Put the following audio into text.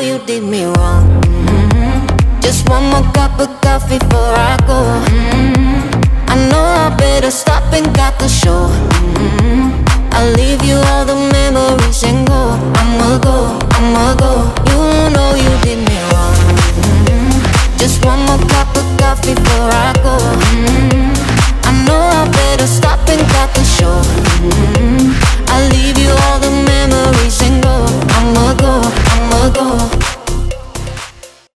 you did me wrong. Just one more cup of coffee before I go. I know I better stop and got the show. I'll leave you all the memories and go. I'ma go, I'ma go. You know you did me wrong. Just one more cup of coffee before I go. I know I better stop and got the show.